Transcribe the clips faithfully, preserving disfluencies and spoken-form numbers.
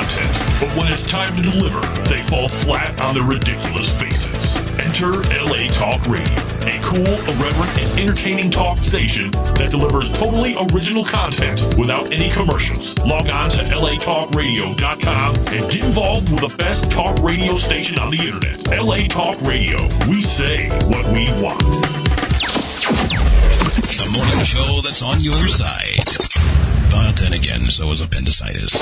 content, but when it's time to deliver, they fall flat on their ridiculous faces. Enter L A Talk Radio, a cool, irreverent, and entertaining talk station that delivers totally original content without any commercials. Log on to L A talk radio dot com and get involved with the best talk radio station on the internet. L A Talk Radio. We say what we want. The morning show that's on your side. But then again, so is appendicitis.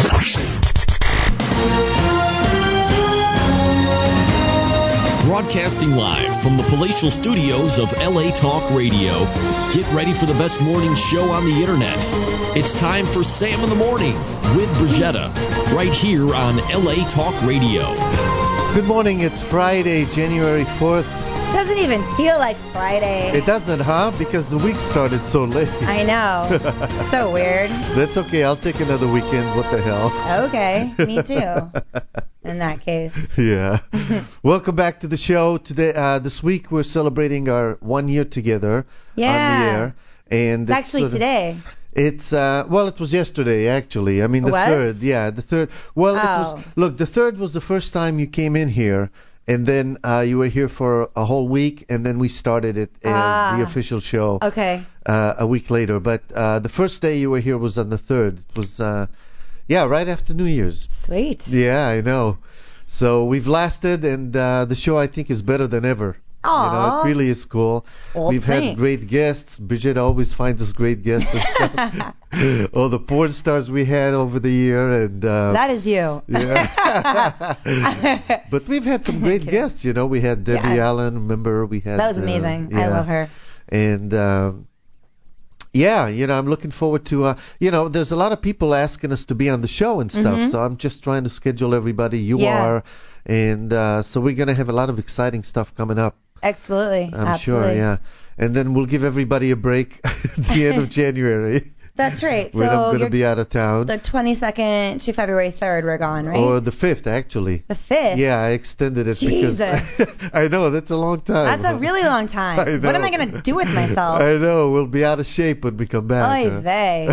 Broadcasting live from the palatial studios of L A Talk Radio. Get ready for the best morning show on the internet. It's time for Sam in the Morning with Brigetta, right here on L A Talk Radio. Good morning. It's Friday, January fourth. Doesn't even feel like Friday. It doesn't, huh? Because the week started so late. I know. So weird. That's okay. I'll take another weekend. What the hell? Okay. Me too. In that case. Yeah. Welcome back to the show. Today, uh, this week we're celebrating our one year together yeah. on the air. And it's, it's actually sort of, today. It's, uh, well, it was yesterday, actually. I mean, the what? third. Yeah, the third. Well, oh. it was, look, the third was the first time you came in here. And then uh, you were here for a whole week, and then we started it as ah, the official show okay. uh, a week later. But uh, the first day you were here was on the third. It was, uh, yeah, right after New Year's. Sweet. Yeah, I know. So we've lasted, and uh, the show, I think, is better than ever. Aww. You know, it really is cool. Well, We've thanks. had great guests. Bridget always finds us great guests and stuff. All the porn stars we had over the year. and uh, That is you. Yeah. But we've had some great Okay. guests. You know, we had Debbie Yeah. Allen. Remember, we had. That was uh, amazing. yeah. I love her. And um, yeah, you know, I'm looking forward to. Uh, you know, there's a lot of people asking us to be on the show and stuff. Mm-hmm. So I'm just trying to schedule everybody. You Yeah. are, and uh, so we're gonna have a lot of exciting stuff coming up. Absolutely. I'm Absolutely. sure, yeah. And then we'll give everybody a break at the end of January. That's right. When so I'm going you're to be out of town. the twenty-second to February third, we're gone, right? Or the fifth, actually. The fifth? Yeah, I extended it Jesus. because I know that's a long time. That's a really long time. I What am know. I going to do with myself? I know. We'll be out of shape when we come back. Oy huh? vey.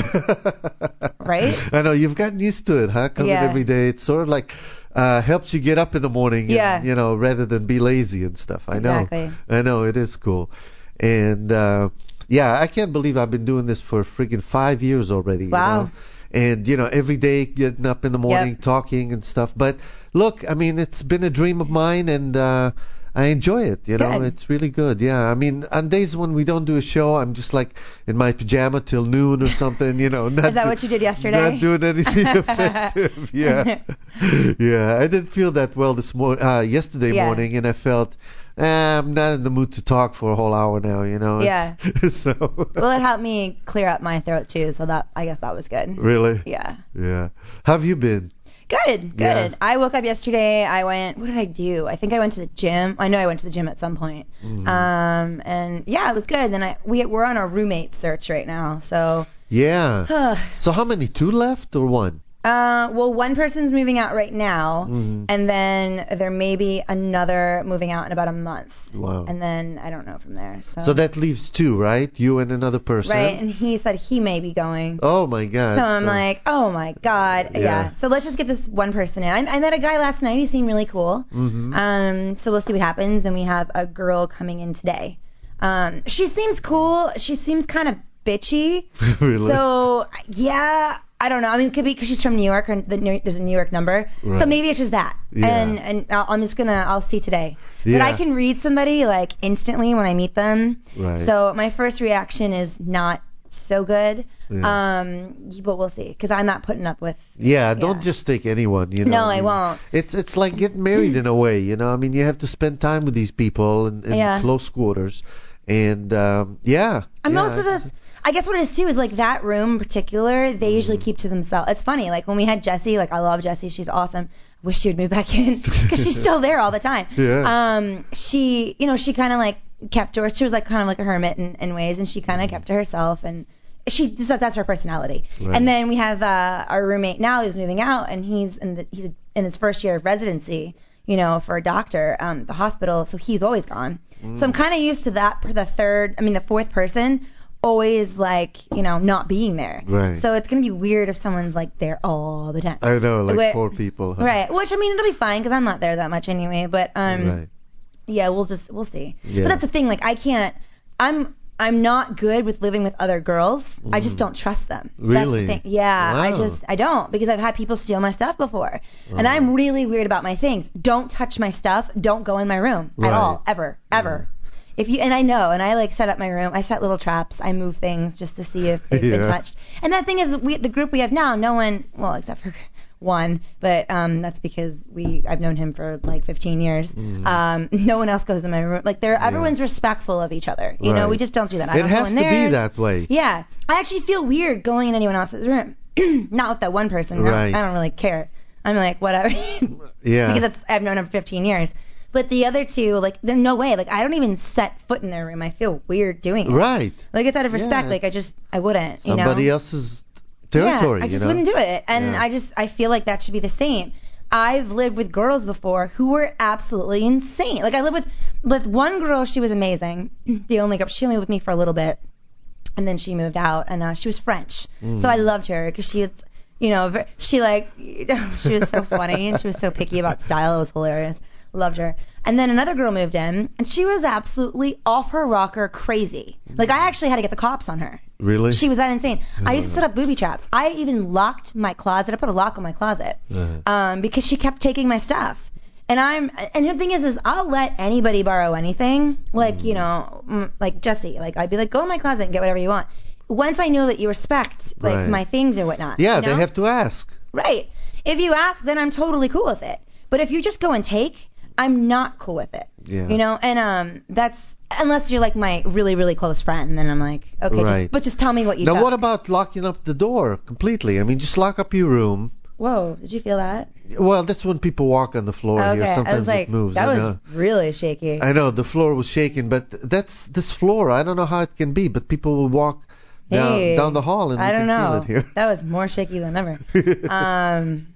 Right? I know. You've gotten used to it, huh? Coming Yeah. every day. It's sort of like uh, helps you get up in the morning. Yeah. And, you know, rather than be lazy and stuff. I know. Exactly. I know. It is cool. And, uh, yeah, I can't believe I've been doing this for friggin' five years already. Wow. You know? And, you know, every day getting up in the morning, Yep. talking and stuff. But, look, I mean, it's been a dream of mine, and uh, I enjoy it. You know, Good. it's really good. Yeah, I mean, on days when we don't do a show, I'm just like in my pajama till noon or something, you know. Not Is that do- what you did yesterday? Not doing anything effective. Yeah. Yeah, I didn't feel that well this morning, uh, yesterday Yeah. morning, and I felt, eh, I'm not in the mood to talk for a whole hour now, you know. Yeah. So. Well, it helped me clear up my throat too, so that I guess that was good. Really? Yeah. Yeah. How have you been? Good, good. Yeah. I woke up yesterday. I went. What did I do? I think I went to the gym. I know I went to the gym at some point. Mm-hmm. Um, and yeah, it was good. Then I we we're on a roommate search right now. So, Yeah. uh, So how many? Two left or one? well, one person's moving out right now, Mhm. and then there may be another moving out in about a month. Wow. And then I don't know from there. So, So that leaves two, right? You and another person. right. And he said he may be going. Oh my God. So I'm like, oh my God, yeah. Yeah. So let's just get this one person in. I, I met a guy last night. He seemed really cool. Mhm. Um, so we'll see what happens. And we have a girl coming in today. Um, she seems cool. She seems kind of bitchy. Really? So yeah, I don't know. I mean, it could be because she's from New York, or the New, there's a New York number. So Right. maybe it's just that. Yeah. And and I'll, I'm just gonna I'll see today. But Yeah. I can read somebody like instantly when I meet them. Right. So my first reaction is not so good. Yeah. Um, but we'll see, because I'm not putting up with. Yeah, don't Yeah. just take anyone, you know. No, I mean, won't. It's it's like getting married in a way, you know. I mean, you have to spend time with these people in, in Yeah. close quarters, and um, yeah. And yeah, most of us, I guess what it is too is like that room in particular, they usually keep to themselves. It's funny, like when we had Jessie, like I love Jessie, she's awesome. I wish she would move back in because she's still there all the time. Yeah. Um, she, you know, she kind of like kept to her. She was like kind of like a hermit in, in ways, and she kind of kept to herself, and she just that's her personality. Right. And then we have uh, our roommate now who's moving out, and he's in the he's in his first year of residency, you know, for a doctor, um, at the hospital. So he's always gone. So I'm kind of used to that for the third, I mean the fourth person always like, you know, not being there. Right. So it's gonna be weird if someone's like there all the time. I know, like Wait, four people. Huh? Right. Which I mean, it'll be fine because I'm not there that much anyway. But um, Right. yeah, we'll just we'll see. Yeah. But that's the thing. Like I can't. I'm I'm not good with living with other girls. Mm. I just don't trust them. Really? That's the thing. Yeah. Wow. I just I don't because I've had people steal my stuff before, Oh. and I'm really weird about my things. Don't touch my stuff. Don't go in my room Right. at all, ever, ever. If you and I know, and I like set up my room. I set little traps. I move things just to see if they've Yeah. been touched. And that thing is, we the group we have now, no one, well, except for one, but um, that's because we I've known him for like fifteen years. Mm. Um, no one else goes in my room. Like they're everyone's respectful of each other. You know, Right. we just don't do that. I It don't go has in to there. be that way. Yeah, I actually feel weird going in anyone else's room. Not with that one person. No, Right. I don't really care. I'm like whatever. Yeah. Because that's, I've known him for fifteen years. But the other two, like, there's no way. Like, I don't even set foot in their room. I feel weird doing it. Right. Like, it's out of respect. Yeah, like, I just, I wouldn't. You Somebody know? else's territory. Yeah, I just you know? wouldn't do it. And Yeah. I just, I feel like that should be the same. I've lived with girls before who were absolutely insane. Like, I lived with, with one girl. She was amazing. The only girl. She only lived with me for a little bit. And then she moved out. And uh, she was French. Mm. So I loved her because she was, you know, ver- she like, you know, she was so funny and she was so picky about style. It was hilarious. Loved her. And then another girl moved in, and she was absolutely off her rocker crazy. Like, I actually had to get the cops on her. Really? She was that insane. I used to set up booby traps. I even locked my closet. I put a lock on my closet Uh-huh. um, because she kept taking my stuff. And I'm, and the thing is, is I'll let anybody borrow anything. Like, you know, mm, like Jesse. Like, I'd be like, go in my closet and get whatever you want. Once I know that you respect, like, Right. my things or whatnot. Yeah, you know? they have to ask. Right. If you ask, then I'm totally cool with it. But if you just go and take, I'm not cool with it. Yeah. You know, and um, that's unless you're like my really, really close friend, then I'm like, okay, Right. just, but just tell me what you Now, took. what about locking up the door completely? I mean, just lock up your room. Whoa, did you feel that? Well, that's when people walk on the floor Okay, here. Sometimes I was like, it moves. that I was know. really shaky. I know the floor was shaking, but that's this floor. I don't know how it can be, but people will walk down Hey, down the hall and I we don't can know. feel it here. That was more shaky than ever. um.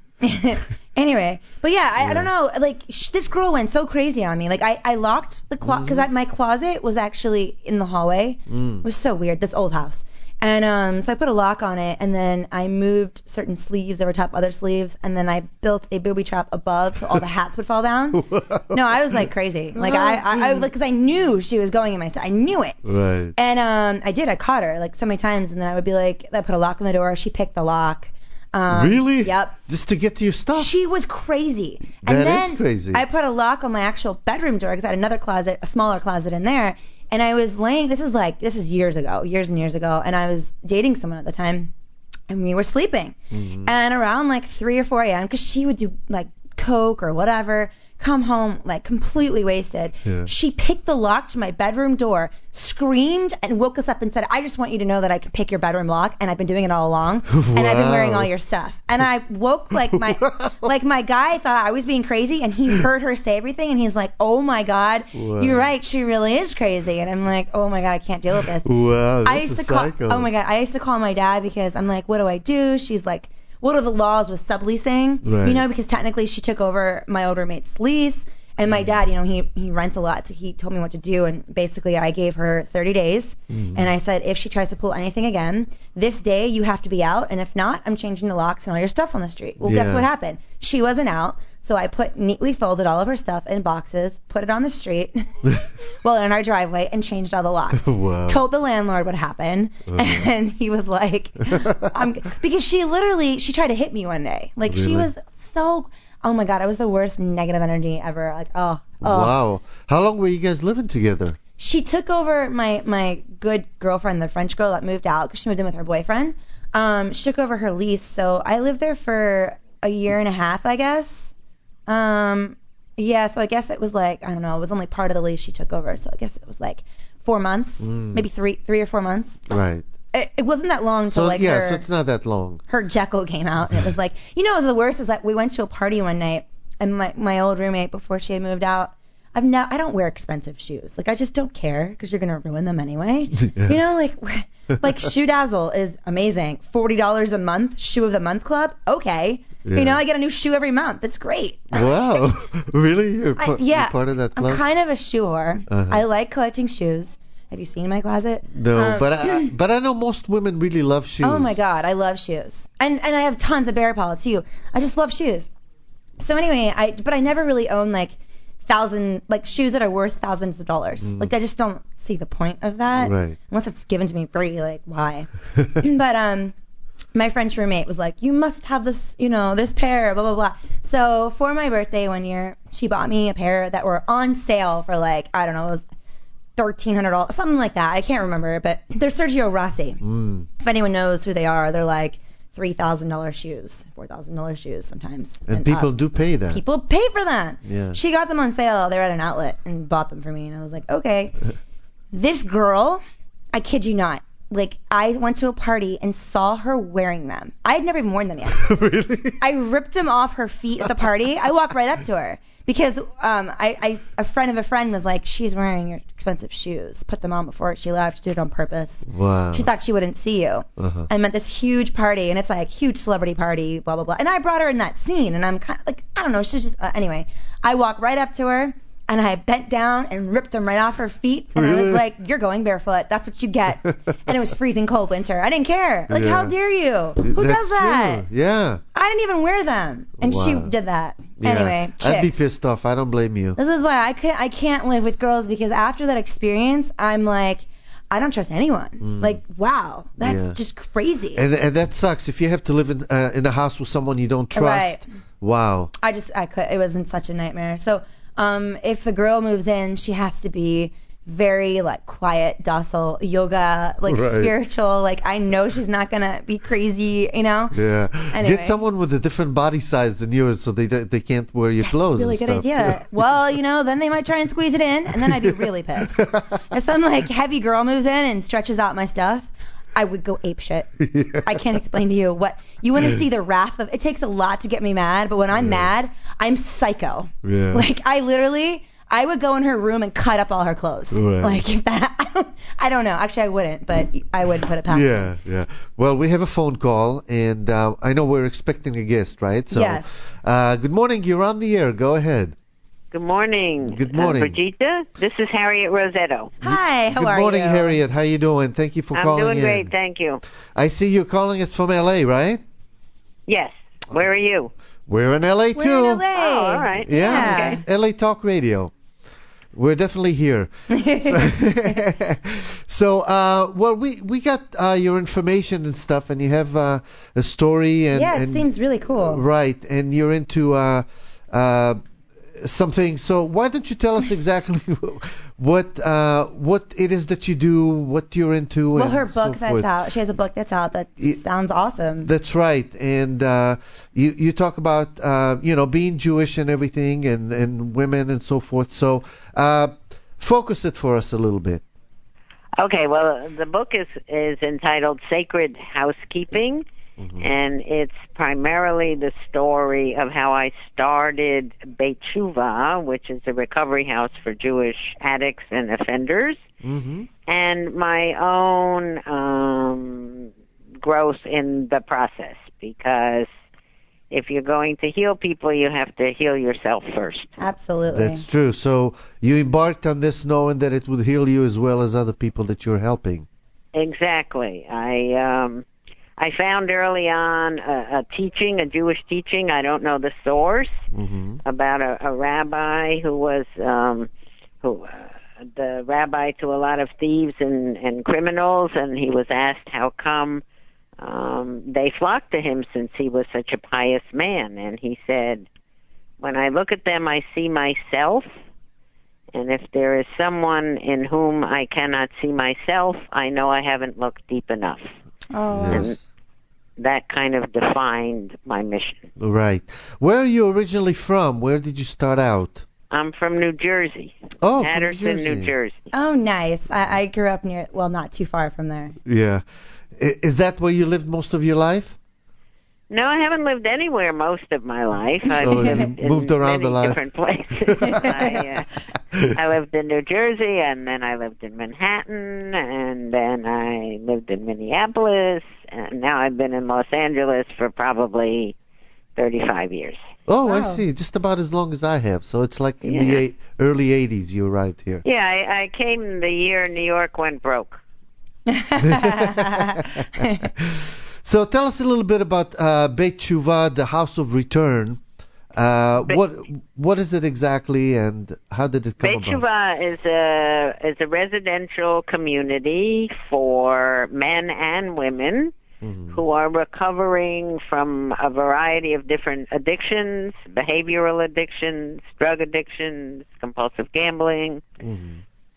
Anyway, but yeah, I, Yeah. I don't know. Like sh- this girl went so crazy on me. Like I, I locked the closet because my closet was actually in the hallway. Mm. It was so weird. This old house. And um, so I put a lock on it, and then I moved certain sleeves over top other sleeves, and then I built a booby trap above so all the hats would fall down. No, I was like crazy. Like I, I, I like, cause I knew she was going in my stuff. I knew it. Right. And um, I did. I caught her like so many times, and then I would be like, I put a lock on the door. She picked the lock. Um, Really? Yep. Just to get to your stuff? She was crazy. That And then is crazy. I put a lock on my actual bedroom door because I had another closet, a smaller closet in there. And I was laying, this is like, this is years ago, years and years ago. And I was dating someone at the time, and we were sleeping. Mhm. And around like three or four a.m., because she would do like coke or whatever, come home like completely wasted. Yeah. She picked the lock to my bedroom door, screamed, and woke us up and said, I just want you to know that I can pick your bedroom lock, and I've been doing it all along, and I've been wearing Wow. all your stuff. And I woke like my like my guy thought I was being crazy, and he heard her say everything, and he's like, oh my God, Wow. you're right, she really is crazy. And I'm like, oh my God, I can't deal with this. Wow, that's I used a to call, psycho. oh my God, I used to call my dad because I'm like, what do I do? She's like, what are the laws with subleasing? Right. You know, because technically she took over my old roommate's lease. And my dad, you know, he he rents a lot, so he told me what to do. And basically, I gave her thirty days, Mhm. and I said, if she tries to pull anything again, this day you have to be out, and if not, I'm changing the locks and all your stuff's on the street. Well, guess Yeah. what happened? She wasn't out, so I put neatly folded all of her stuff in boxes, put it on the street, well, in our driveway, and changed all the locks. Wow. Told the landlord what happened, Uh-huh. and he was like, I'm, because she literally, she tried to hit me one day. Like, she Really? was so, oh my God, I was the worst negative energy ever. Like, oh, oh. Wow. How long were you guys living together? She took over my, my good girlfriend, the French girl that moved out, because she moved in with her boyfriend. Um, she took over her lease, so I lived there for a year and a half, I guess. Um, yeah, so I guess it was like, I don't know, it was only part of the lease she took over, so I guess it was like four months, Mm. maybe three, three or four months. Right. It, it wasn't that long So until like yeah, her, so it's not that long. her Jekyll came out, and it was like, you know, what was the worst is like we went to a party one night, and my my old roommate before she had moved out, I've no, I don't wear expensive shoes, like I just don't care because you're gonna ruin them anyway, Yeah. you know, like like Shoe Dazzle is amazing, forty dollars a month, shoe of the month club, okay, Yeah. you know, I get a new shoe every month, that's great. Wow. Really? You're, I, pa- yeah, you're part of that club? I'm kind of a shoe whore. Uh-huh. I like collecting shoes. Have you seen my closet? No, Um, but I, but I know most women really love shoes. Oh my God, I love shoes, and and I have tons of Bear Paw too. I just love shoes. So anyway, I but I never really own like thousand like shoes that are worth thousands of dollars. Mm. Like I just don't see the point of that. Right. Unless it's given to me free, like why? But um, my French roommate was like, you must have this, you know, this pair, blah blah blah. So for my birthday one year, she bought me a pair that were on sale for like I don't know, it was thirteen hundred dollars, something like that. I can't remember, but they're Sergio Rossi. Mm. If anyone knows who they are, they're like three thousand dollars shoes, four thousand dollars shoes sometimes. And people up. do pay that. People pay for them. Yeah. She got them on sale. They were at an outlet and bought them for me, and I was like, okay. This girl, I kid you not, like I went to a party and saw her wearing them. I had never even worn them yet. Really? I ripped them off her feet at the party. I walked right up to her because um, I, I a friend of a friend was like, she's wearing your expensive shoes. Put them on before she left. She did it on purpose. Wow. She thought she wouldn't see you. Uh-huh. I'm at this huge party, and it's like huge celebrity party, blah blah blah. And I brought her in that scene, and I'm kind of like, I don't know. She was just uh, anyway. I walked right up to her. And I bent down and ripped them right off her feet. And Really? I was like, you're going barefoot. That's what you get. And it was freezing cold winter. I didn't care. Like, Yeah. how dare you? Who That's does that? true. Yeah. I didn't even wear them. And she Wow. did that. Yeah. Anyway, I'd be chicks. pissed off. I don't blame you. This is why I can't, I can't live with girls, because after that experience, I'm like, I don't trust anyone. Mm. Like, wow, that's Yeah. just crazy. And and that sucks. If you have to live in uh, in a house with someone you don't trust. Right. Wow. I just, I could, it wasn't such a nightmare. So, um, if a girl moves in, she has to be very like quiet, docile, yoga, like Right. spiritual. Like I know she's not gonna be crazy, you know. Yeah. Anyway. Get someone with a different body size than yours, so they they can't wear your clothes Really and good stuff. idea. Well, you know, then they might try and squeeze it in, and then I'd be really pissed. If some like heavy girl moves in and stretches out my stuff, I would go ape shit. Yeah. I can't explain to you what you want to see the wrath of. It takes a lot to get me mad, but when I'm Yeah. mad, I'm psycho. Yeah. Like I literally, I would go in her room and cut up all her clothes. Right. Like if that, I don't, I don't know. Actually, I wouldn't, but I would put it past. Yeah, yeah. Well, we have a phone call, and uh, I know we're expecting a guest, right? So, Yes. Uh, good morning. You're on the air. Go ahead. Good morning. Good morning. Uh, Brigitte, this is Harriet Rosetto. Hi, how good are morning, you? Harriet. How you doing? Thank you for I'm calling doing in. great, thank you. I see you're calling us from L A, right? Yes. Where are you? We're in L A We're too. in L A. Oh, all right. Yeah, Yeah. it's L A Talk Radio. We're definitely here. So, uh, well, we we got uh, your information and stuff, and you have uh, a story, and yeah, it and, seems really cool. right, and you're into uh, uh, something. So, why don't you tell us exactly what uh, what it is that you do, what you're into? Well, and her so book that's forth. out. She has a book that's out that It- sounds awesome. That's right, and uh, you you talk about uh, you know being Jewish and everything, and, and women and so forth. So uh, focus it for us a little bit. Okay, well, the book is, is entitled Sacred Housekeeping, Mm-hmm. and it's primarily the story of how I started Beit Tshuva, which is a recovery house for Jewish addicts and offenders, Mm-hmm. and my own um, growth in the process, because if you're going to heal people, you have to heal yourself first. Absolutely. That's true. So you embarked on this knowing that it would heal you as well as other people that you're helping. Exactly. I um, I found early on a, a teaching, a Jewish teaching, I don't know the source, Mm-hmm. about a, a rabbi who was um, who uh, the rabbi to a lot of thieves and, and criminals, and he was asked how come um, they flocked to him since he was such a pious man, and he said, when I look at them, I see myself, and if there is someone in whom I cannot see myself, I know I haven't looked deep enough. Oh. Yes. That kind of defined my mission. Right. Where are you originally from? Where did you start out? I'm from New Jersey, Oh, from Patterson, New Jersey. New Jersey. Oh, nice. I, I grew up near, well, not too far from there. Yeah. I- Is that where you lived most of your life? No, I haven't lived anywhere most of my life. I've Oh, you lived in moved around many a lot. different places. I, uh, I lived in New Jersey, and then I lived in Manhattan, and then I lived in Minneapolis, and now I've been in Los Angeles for probably thirty-five years. Oh, I Wow. see. Just about as long as I have. So it's like in Yeah. the eight, early eighties you arrived here. Yeah, I, I came the year New York went broke. So tell us a little bit about uh, Beit Tshuva, the House of Return. Uh, Beit- what what is it exactly, and how did it come Beit about? Tshuva is a is a residential community for men and women Mhm. who are recovering from a variety of different addictions, behavioral addictions, drug addictions, compulsive gambling, Mhm.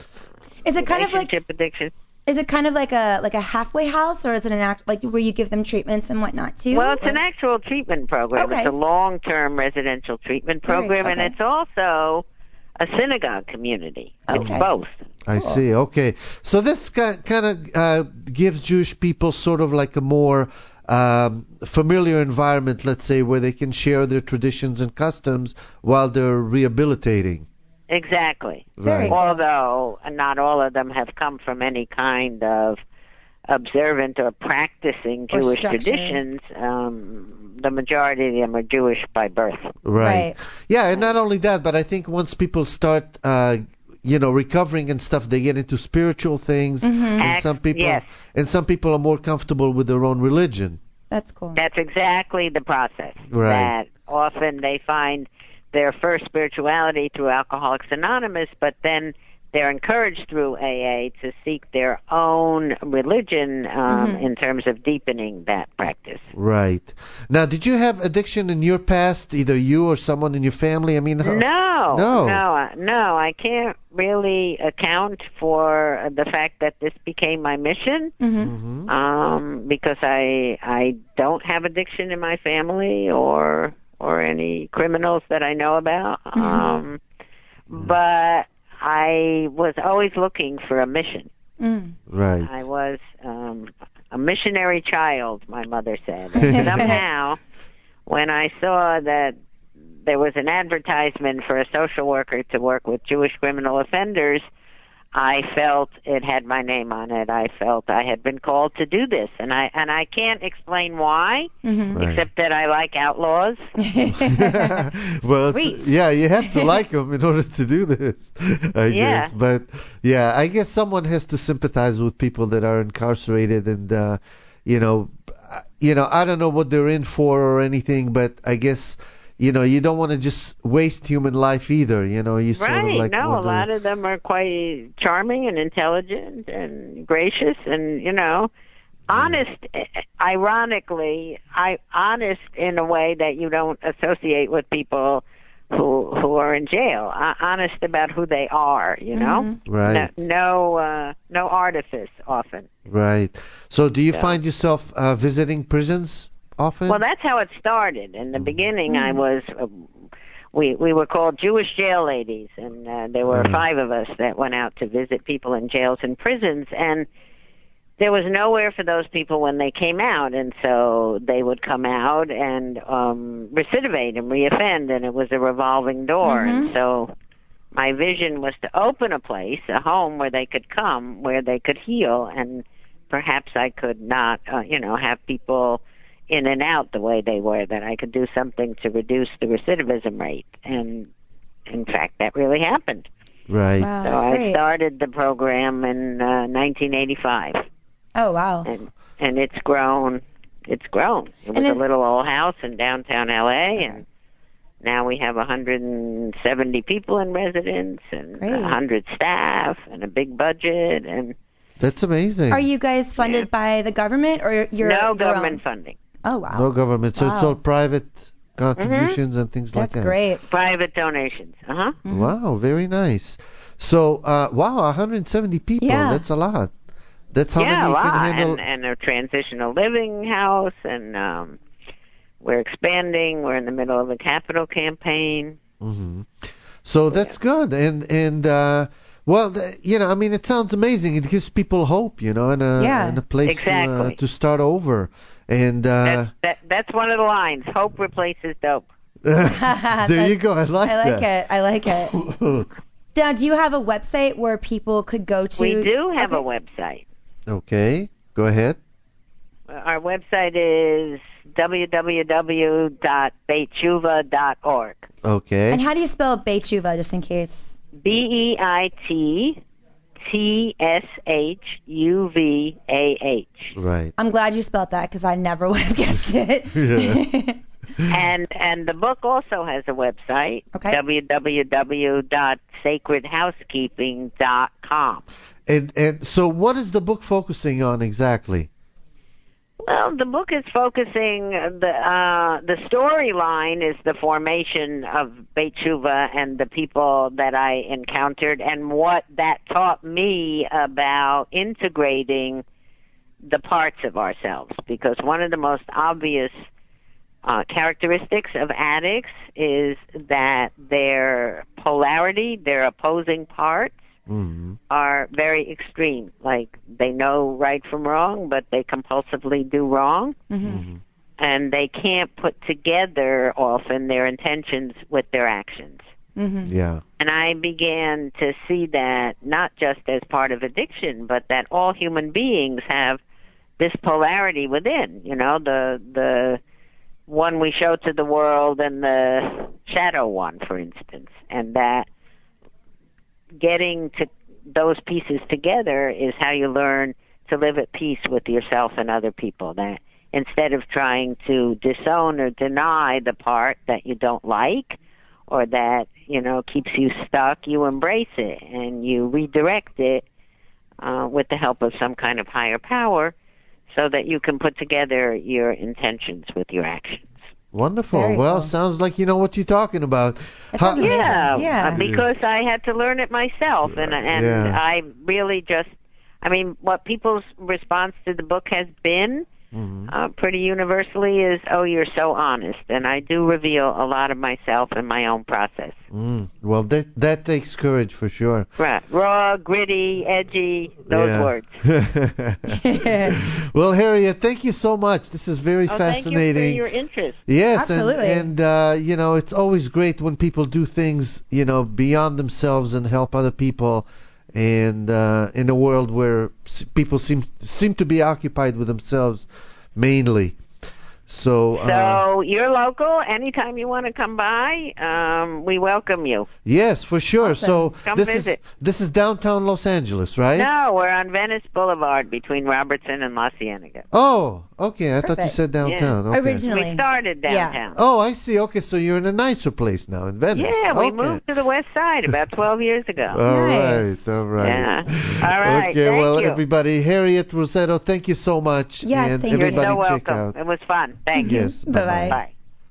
Is it kind of like relationship addictions. is it kind of like a like a halfway house, or is it an act like where you give them treatments and whatnot too? Well, it's Or- an actual treatment program. Okay. It's a long-term residential treatment Very- program, and okay. it's also a synagogue community. Okay. It's both. I Cool. see. Okay. So this kind of uh, gives Jewish people sort of like a more um, familiar environment, let's say, where they can share their traditions and customs while they're rehabilitating. Exactly. Very Right. cool. Although not all of them have come from any kind of observant or practicing Or Jewish structure. traditions, um, the majority of them are Jewish by birth. Right. Yeah, and not only that, but I think once people start, uh, you know, recovering and stuff, they get into spiritual things, Mhm. and Act- some people, yes. and some people are more comfortable with their own religion. That's cool. That's exactly the process. Right. That often they find their first spirituality through Alcoholics Anonymous, but then they're encouraged through A A to seek their own religion um, Mhm. in terms of deepening that practice. Right. Now, did you have addiction in your past, either you or someone in your family? I mean, how- No, No. no, I- no. I can't really account for the fact that this became my mission, Mm-hmm. Mhm. um, because I I don't have addiction in my family or or any criminals that I know about. Mhm. Um, but I was always looking for a mission. Mm. Right. I was um, a missionary child, my mother said. And somehow, when I saw that there was an advertisement for a social worker to work with Jewish criminal offenders, I felt it had my name on it. I felt I had been called to do this, and I and I can't explain why, Mm-hmm. Right. except that I like outlaws. Well, Sweet. it's- yeah, you have to like them in order to do this, I Yeah. guess. But yeah, I guess someone has to sympathize with people that are incarcerated, and uh, you know, uh, you know, I don't know what they're in for or anything, but I guess. You know, you don't want to just waste human life either. You know, you sort Right? of like no, a wonder- lot of them are quite charming and intelligent and gracious, and you know, honest. Ironically, I honest in a way that you don't associate with people who who are in jail. Uh, honest about who they are. You know, Mhm. Right, no no, uh, no artifice often. right. So, do you Yeah. find yourself uh, visiting prisons often? Well, that's how it started. In the beginning, I Mm. was. Uh, we we were called Jewish jail ladies, and uh, there were Mhm. five of us that went out to visit people in jails and prisons, and there was nowhere for those people when they came out, and so they would come out and um, recidivate and reoffend, and it was a revolving door. Mhm. And so my vision was to open a place, a home where they could come, where they could heal, and perhaps I could not, uh, you know, have people in and out the way they were, that I could do something to reduce the recidivism rate. And in fact, that really happened. right. Wow, So that's I great. started the program in uh, nineteen eighty-five, Oh wow. and and it's grown. It's grown. It was And a is- little old house in downtown L A, and now we have one hundred seventy people in residence, and Great. one hundred staff, and a big budget, and That's amazing. Are you guys funded Yeah. by the government or you're no your government own? funding. Oh wow. No government, so it's Wow. all private contributions and things like That's that. great. Private donations. Uh huh. Mhm. Wow, very nice. So, uh, wow, one hundred seventy people. Yeah. That's a lot. That's how yeah, many a you lot. can handle. And, and a transitional living house, and um, we're expanding. We're in the middle of a capital campaign. hmm So that's good. And and uh, well, th- you know, I mean, it sounds amazing. It gives people hope, you know, and a Yeah. and a place to, uh, Exactly. to start over. And uh, That, that that's one of the lines. Hope replaces dope. there you go. I like I like that. it. I like it. Now, do you have a website where people could go to? We do have Okay. a website. Okay, go ahead. Our website is w w w dot beitshuva dot org. Okay. And how do you spell Beitshuva, just in case? B E I T T S H U V A H. Right. I'm glad you spelled that because I never would have guessed it. Yeah. And and the book also has a website, Okay. w w w dot sacred housekeeping dot com. And and so what is the book focusing on exactly? Well, the book is focusing, the uh, the storyline is the formation of Beit Tshuva and the people that I encountered and what that taught me about integrating the parts of ourselves. Because one of the most obvious uh, characteristics of addicts is that their polarity, their opposing parts, Mm-hmm. are very extreme. Like, they know right from wrong, but they compulsively do wrong. Mm-hmm. And they can't put together often their intentions with their actions. Mm-hmm. Yeah. And I began to see that not just as part of addiction, but that all human beings have this polarity within, you know, the the one we show to the world and the shadow one, for instance. And that getting to those pieces together is how you learn to live at peace with yourself and other people. That instead of trying to disown or deny the part that you don't like or that, you know, keeps you stuck, you embrace it and you redirect it uh, with the help of some kind of higher power so that you can put together your intentions with your actions. Wonderful. Very well, cool. sounds like you know what you're talking about. That How- sounds amazing. Yeah, Yeah. uh, because I had to learn it myself, and and Yeah. I really just, I mean, what people's response to the book has been Mhm. uh, pretty universally is, "Oh, you're so honest," and I do reveal a lot of myself in my own process. Mm, well, that that takes courage for sure. Right, raw, gritty, edgy, those Yeah. words. Well, Harriet, thank you so much. This is very Oh, fascinating. thank you for your interest. Yes, Absolutely. and, and uh, you know, it's always great when people do things, you know, beyond themselves and help other people. And uh, in a world where s- people seem seem to be occupied with themselves mainly. So, uh, So you're local. Anytime you want to come by, um, we welcome you. yes, for sure. Awesome. So Come this visit. is this is downtown Los Angeles, right? No, we're on Venice Boulevard between Robertson and La Cienega. Oh, okay. I thought you Perfect. said downtown. Okay. Originally. We started Yeah. downtown. Oh, I see. Okay, so you're in a nicer place now in Venice. Yeah, we okay. moved to the west side about twelve years ago. All Nice. right, all right. Yeah. All right, Okay, thank well, you. everybody, Harriet Rossetto, thank you so much. Yes, and thank you. You're everybody so check welcome. out. It was fun. Thank you. Yes. Bye-bye. Bye.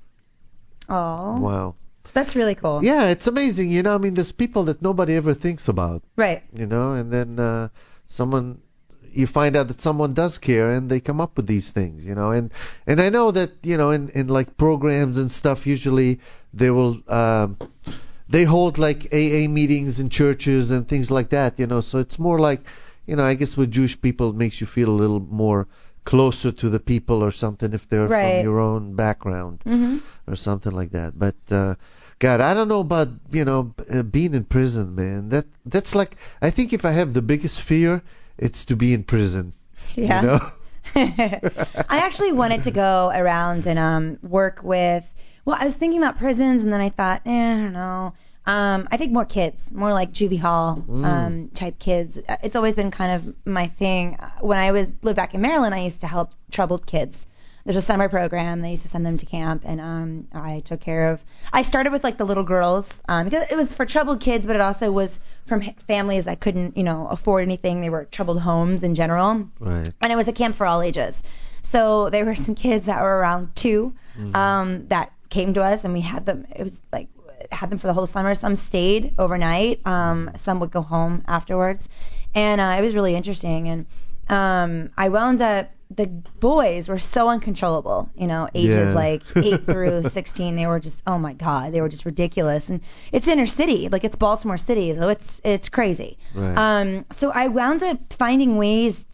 Aw. Wow. That's really cool. Yeah, it's amazing. You know, I mean, there's people that nobody ever thinks about, Right. you know, and then uh, someone, you find out that someone does care and they come up with these things, you know. And and I know that, you know, in, in like programs and stuff, usually they will, um, they hold like A A meetings in churches and things like that, you know. So it's more like, you know, I guess with Jewish people it makes you feel a little more closer to the people or something if they're Right. from your own background Mm-hmm. or something like that. But uh, God, I don't know about you know b- uh, being in prison, man. That that's like I think if I have the biggest fear, it's to be in prison. Yeah. You know? I actually wanted to go around and um work with. Well, I was thinking about prisons, and then I thought, eh, I don't know. Um, I think more kids, more like juvie hall um, type kids. It's always been kind of my thing. When I was lived back in Maryland, I used to help troubled kids. There's a summer program. They used to send them to camp, and um, I took care of. I started with like the little girls um, because it was for troubled kids, but it also was from h- families that couldn't, you know, afford anything. They were troubled homes in general. Right. And it was a camp for all ages. So there were some kids that were around two um, that came to us, and we had them. It was like had them for the whole summer. Some stayed overnight. Um, some would go home afterwards, and uh, it was really interesting. And um, I wound up. The boys were so uncontrollable, you know, ages Yeah. like eight through sixteen. They were just, oh my God, they were just ridiculous. And it's inner city, like it's Baltimore City, so it's it's crazy. Right. Um, so I wound up finding ways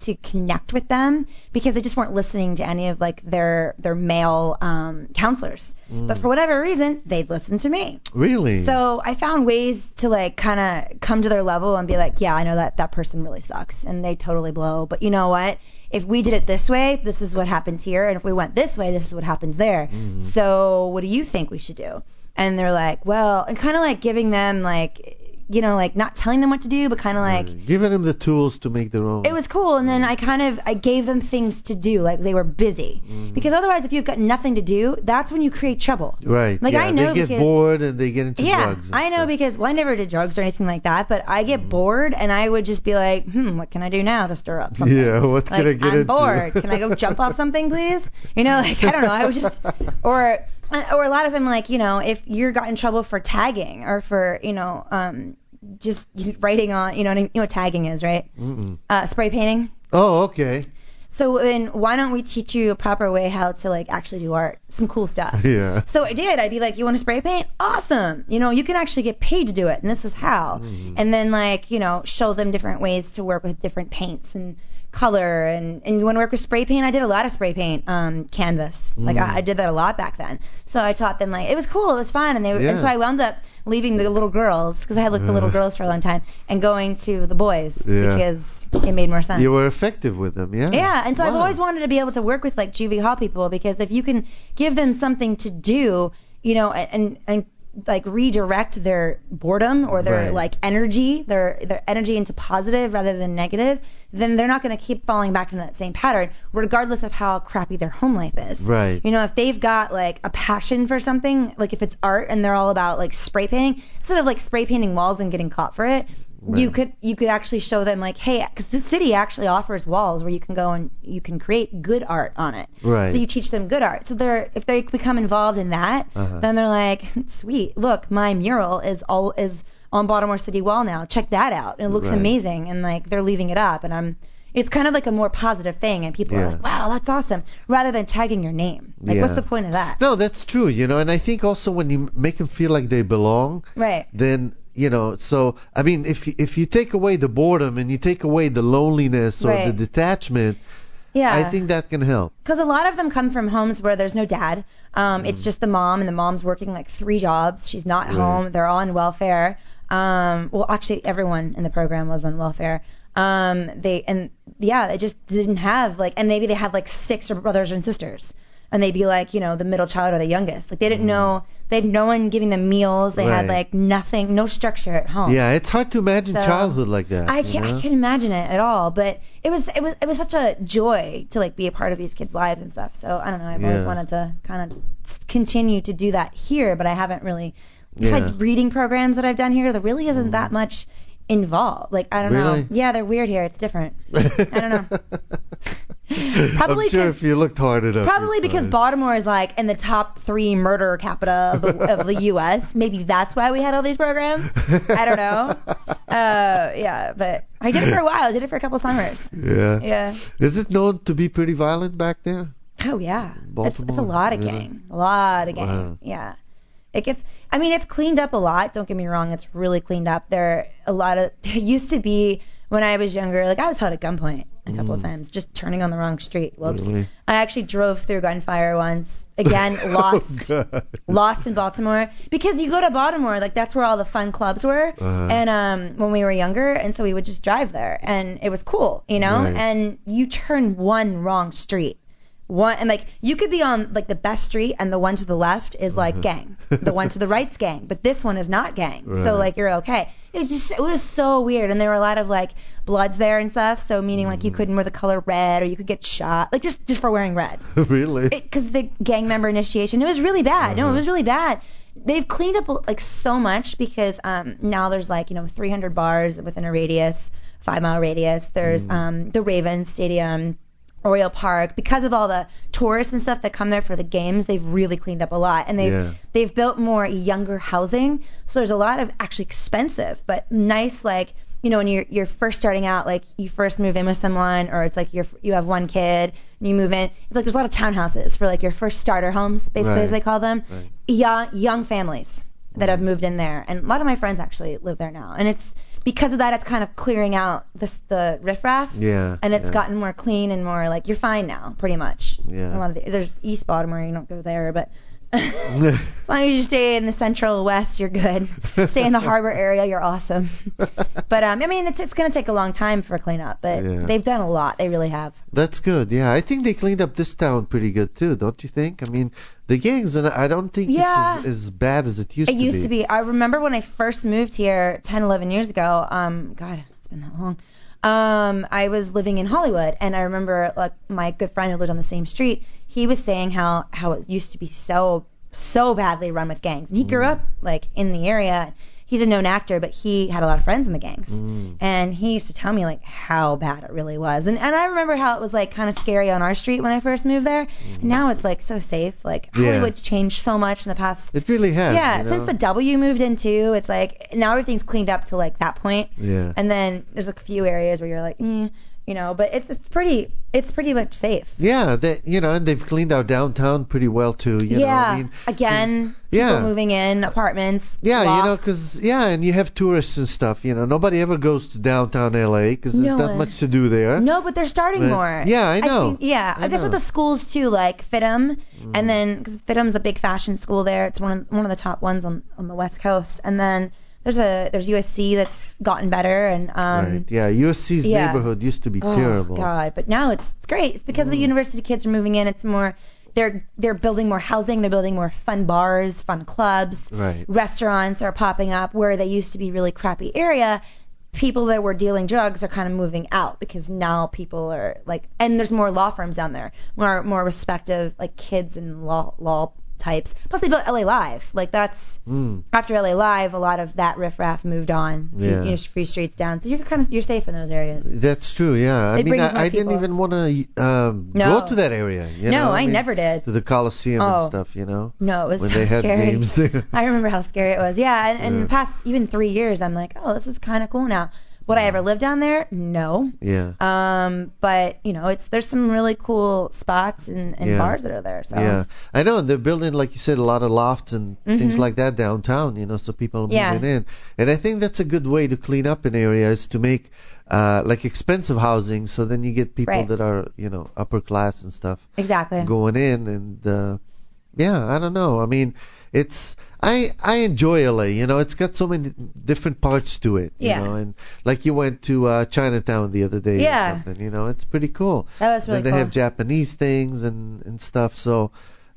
to connect with them because they just weren't listening to any of like their their male um, counselors. Mm. But for whatever reason, they'd listen to me. Really? So I found ways to like kind of come to their level and be like, yeah, I know that that person really sucks and they totally blow. But you know what? If we did it this way, this is what happens here. And if we went this way, this is what happens there. Mm. So what do you think we should do? And they're like, well, and kind of like giving them like, you know, like not telling them what to do, but kind of like right. giving them the tools to make their own. It was cool. And then I kind of, I gave them things to do, like they were busy. Mm. Because otherwise, if you've got nothing to do, that's when you create trouble. Right. Like yeah, I know they get because, bored and they get into yeah, drugs. I know stuff. because, well, I never did drugs or anything like that, but I get mm. bored and I would just be like, hmm, what can I do now to stir up something? Yeah, what like, can I get I'm into? I'm bored. Can I go jump off something, please? You know, like, I don't know. I was just, or, or a lot of them, like, you know, if you're got in trouble for tagging or for, you know, um, just writing on, you know, you know what tagging is, right? Mm-mm. Uh, spray painting. Oh, okay. So then why don't we teach you a proper way how to like actually do art, some cool stuff. Yeah. So I did. I'd be like, you want to spray paint? Awesome. You know, you can actually get paid to do it, and this is how. Mm. And then like, you know, show them different ways to work with different paints and color, and, and you want to work with spray paint? I did a lot of spray paint um, canvas. Like mm. I, I did that a lot back then. So I taught them like it was cool, it was fun, and they were, yeah. and so I wound up leaving the little girls because I had like the little girls for a long time and going to the boys yeah. because it made more sense. You were effective with them, yeah. Yeah, and so wow. I've always wanted to be able to work with like juvie hall people because if you can give them something to do, you know, and and like redirect their boredom or their right. like energy, their their energy into positive rather than negative, then they're not going to keep falling back into that same pattern, regardless of how crappy their home life is. Right. You know, if they've got like a passion for something, like if it's art and they're all about like spray painting, instead of like spray painting walls and getting caught for it, right. you could you could actually show them like, hey, because the city actually offers walls where you can go and you can create good art on it. Right. So you teach them good art. So they're if they become involved in that, uh-huh. then they're like, sweet, look, my mural is all is on Baltimore City Wall now. Check that out. And it looks right. amazing. And like they're leaving it up. And I'm, it's kind of like a more positive thing. And people yeah. are like, wow, that's awesome. Rather than tagging your name. Like, yeah. what's the point of that? No, that's true. You know, and I think also when you make them feel like they belong, right. then, you know, so, I mean, if, if you take away the boredom and you take away the loneliness or right. the detachment, yeah. I think that can help. Because a lot of them come from homes where there's no dad. Um, mm. It's just the mom, and the mom's working like three jobs. She's not right. home. They're all on welfare. Um, well, actually, everyone in the program was on welfare. Um, they and yeah, they just didn't have like, and maybe they had like six brothers and sisters, and they'd be like, you know, the middle child or the youngest. Like they didn't mm. know, they had no one giving them meals. They right. had like nothing, no structure at home. Yeah, it's hard to imagine so, childhood like that. I can't, you know? I can't imagine it at all. But it was, it was, it was such a joy to like be a part of these kids' lives and stuff. So I don't know. I've yeah. always wanted to kind of continue to do that here, but I haven't really. Besides yeah. reading programs that I've done here, there really isn't mm. that much involved. Like, I don't really? know. Yeah, they're weird here. It's different. I don't know. Probably I'm sure if you looked hard enough. Probably because find. Baltimore is like in the top three murder capita of the, of the U S Maybe that's why we had all these programs. I don't know. Uh, yeah, but I did it for a while. I did it for a couple summers. Yeah. Yeah. Is it known to be pretty violent back there? Oh, yeah. It's, it's a Baltimore? lot of Yeah. gang. A lot of gang. Wow. Yeah. It gets, I mean, it's cleaned up a lot. Don't get me wrong. It's really cleaned up. There are a lot of, there used to be, when I was younger, like I was held at gunpoint a couple of times, just turning on the wrong street. Whoops. Really? I actually drove through gunfire once. Again, lost, Oh, God. lost in Baltimore. Because you go to Baltimore, like that's where all the fun clubs were. Uh-huh. And um, when we were younger, and so we would just drive there, and it was cool, you know. Right. And you turn one wrong street. One and like you could be on like the best street and the one to the left is like Uh-huh. gang. The one to the right's gang, but this one is not gang. Right. So like you're okay. It just it was so weird, and there were a lot of like bloods there and stuff. So meaning like you couldn't wear the color red, or you could get shot like just just for wearing red. Really? Because the gang member initiation, it was really bad. No, it was really bad. They've cleaned up like so much because um now there's like you know three hundred bars within a radius, five mile radius. There's Mm. um the Ravens Stadium. Oriole Park, because of all the tourists and stuff that come there for the games, they've really cleaned up a lot, and they've Yeah. they've built more younger housing. So there's a lot of actually expensive but nice, like you know when you're you're first starting out, like you first move in with someone, or it's like you're you have one kid and you move in. It's like there's a lot of townhouses for like your first starter homes, basically Right. as they call them. Right. Young young families that have moved in there, and a lot of my friends actually live there now, and it's because of that, it's kind of clearing out this the riffraff. Yeah. And it's yeah. gotten more clean and more like you're fine now, pretty much. Yeah. A lot of the, there's East Baltimore, you don't go there, but as long as you stay in the Central West, you're good. Stay in the harbor area, you're awesome. But um, I mean, it's it's gonna take a long time for a cleanup, but Yeah. they've done a lot. They really have. That's good. Yeah, I think they cleaned up this town pretty good too, don't you think? I mean, the gangs, and I don't think Yeah. it's as, as bad as it used It to be. used to be. I remember when I first moved here ten, eleven years ago. Um, God, it's been that long. Um, I was living in Hollywood, and I remember like my good friend who lived on the same street. He was saying how how it used to be so so badly run with gangs, and he grew Mm. up like in the area. He's a known actor, but he had a lot of friends in the gangs, Mm. and he used to tell me like how bad it really was. And and I remember how it was like kind of scary on our street when I first moved there. And now it's like so safe. Like Yeah. Hollywood's changed so much in the past. It really has. Yeah, you know? since the W moved in too, it's like now everything's cleaned up to like that point. Yeah. And then there's a few areas where you're like, mm, you know, but it's it's pretty it's pretty much safe. Yeah, they, you know, and they've cleaned out downtown pretty well too. You yeah. know, I mean, Again, 'cause- yeah. people moving in, apartments. Yeah, you know, lofts. 'cause yeah, and you have tourists and stuff. You know, nobody ever goes to downtown L A 'cause there's No not one. much to do there. No, but they're starting But- more. yeah, I know. think, yeah, I, I guess with know. the schools too, like F I T M, Mm. and then cause F I T M's a big fashion school there. It's one of one of the top ones on on the West Coast, and then there's a there's U S C that's gotten better, and um. Right. Yeah, U S C's yeah. neighborhood used to be Oh terrible. God! But now it's it's great. It's because Mm. the university kids are moving in. It's more they're they're building more housing. They're building more fun bars, fun clubs. Right. Restaurants are popping up where they used to be really crappy area. People that were dealing drugs are kind of moving out because now people are like, and there's more law firms down there, more more respective like kids and law law types. Plus they built L A Live. Like that's Mm. after L A Live, a lot of that riffraff moved on. Yeah. You know, free streets down. So you're kind of you're safe in those areas. That's true. Yeah. I It mean, brings more I, I didn't people. even want to um, No. go to that area. You No, know? I mean, never did. To the Coliseum and Oh. stuff, you know, No, it was when so they had scary. games there. I remember how scary it was. Yeah, and, and Yeah. the past even three years, I'm like, oh, this is kind of cool now. Would I ever live down there? No. Yeah. Um, but you know, it's there's some really cool spots and, and Yeah. bars that are there. So Yeah, I know. They're building, like you said, a lot of lofts and things Mhm. like that downtown, you know, so people are Yeah. moving in. And I think that's a good way to clean up an area is to make uh, like expensive housing, so then you get people Right. that are, you know, upper class and stuff exactly. going in. And uh, yeah, I don't know. I mean, it's I I enjoy L A. You know, it's got so many different parts to it. You Yeah. know, and like you went to uh, Chinatown the other day Yeah. or something. You know, it's pretty cool. That was really then they cool. have Japanese things and and stuff. So,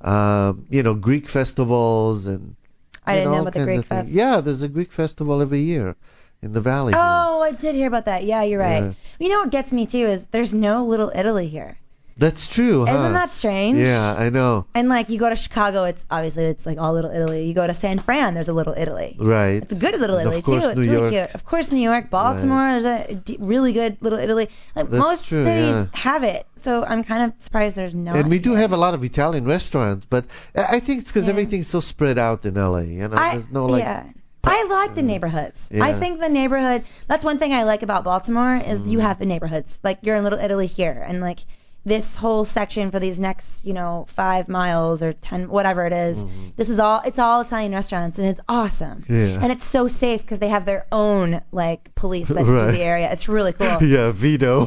um, you know, Greek festivals and I you didn't know all about the kinds Greek of things. fest. Yeah, there's a Greek festival every year in the valley. here. Oh, I did hear about that. Yeah, you're right. Yeah. You know what gets me too is there's no Little Italy here. That's true, huh? Isn't that strange? Yeah, I know. And like you go to Chicago, it's obviously it's like all Little Italy. You go to San Fran, there's a Little Italy. Right. It's a good Little And Italy of course, too. It's New really York. cute. Of course, New York, Baltimore, there's a d- really good Little Italy. Like That's most true, cities yeah. have it, so I'm kind of surprised there's not. And we do here. have a lot of Italian restaurants, but I I think it's because Yeah. everything's so spread out in L A. You know, I, there's no like. yeah. I like the neighborhoods. I Yeah. think the neighborhood. That's one thing I like about Baltimore is Mm. you have the neighborhoods. Like you're in Little Italy here, and like this whole section for these next, you know, five miles or ten, whatever it is, This is all. It's all Italian restaurants, and it's awesome. Yeah. And it's so safe because they have their own like police that Right. do the area. It's really cool. Yeah, Vito.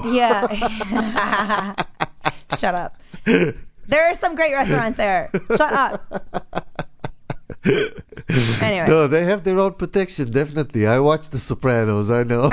Yeah. Shut up. There are some great restaurants there. Shut up. Anyway. No, they have their own protection, definitely. I watch The Sopranos, I know.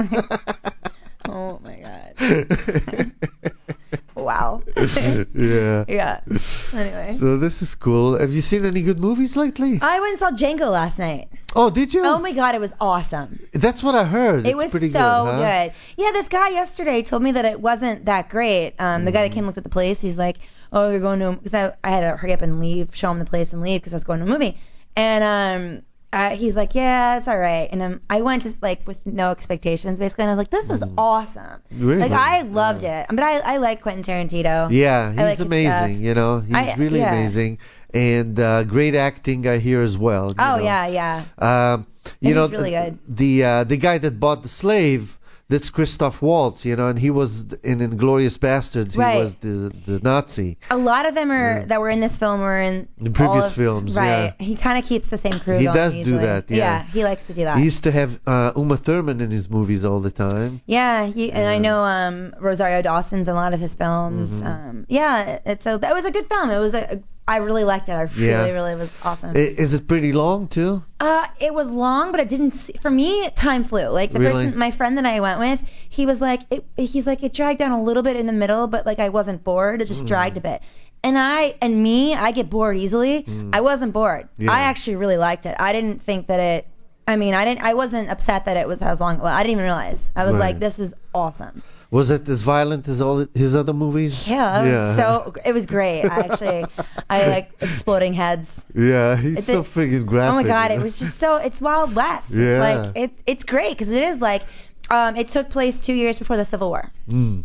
Oh my god. Wow. Yeah. Yeah. Anyway. So this is cool. Have you seen any good movies lately? I went and saw Django last night. Oh, did you? Oh my god, it was awesome. That's what I heard. It it's was pretty so good, huh? good. Yeah, this guy yesterday told me that it wasn't that great. Um, the guy that came and looked at the place, he's like, "Oh, you're going to," because I, I had to hurry up and leave, show him the place and leave because I was going to a movie. And um, uh, he's like, "Yeah, it's all right." And um, I went just like with no expectations basically, and I was like, "This is awesome." Really? Like I loved it. But I, I like Quentin Tarantino. Yeah, he's I like his amazing. stuff. You know, he's I- really yeah. amazing, and uh, great acting I hear as well. you Oh know. yeah, yeah. Um, you And know, he's really the good. the, uh, the guy that bought the slave, that's Christoph Waltz, you know, and he was in Inglourious Bastards. He Right. was the the Nazi. A lot of them are Yeah. that were in this film were in The previous all of- films, Right. yeah. He kind of keeps the same crew He going does do usually. that, yeah. he likes to do that. He used to have uh, Uma Thurman in his movies all the time. Yeah, he, and I know um, Rosario Dawson's in a lot of his films. Mm-hmm. Um, yeah, it, so that was a good film. It was a, I really liked it. I really, Yeah. really was awesome. I- Is it pretty long too? Uh, it was long, but it didn't. See, for me, time flew. Like the Really? person, my friend that I went with, he was like, it, he's like, it dragged down a little bit in the middle, but like I wasn't bored. It just Mm. dragged a bit. And I and me, I get bored easily. I wasn't bored. Yeah. I actually really liked it. I didn't think that it. I mean, I didn't. I wasn't upset that it was as long. Well, I didn't even realize. I was Right. like, this is awesome. Was it as violent as all his other movies? Yeah. Yeah. So it was great. I actually, I like exploding heads. Yeah, he's It's so a- friggin' graphic. Oh my god, you it know? was just so. It's Wild West. It's Yeah. like it, it's great because it is like, um, it took place two years before the Civil War. Mm.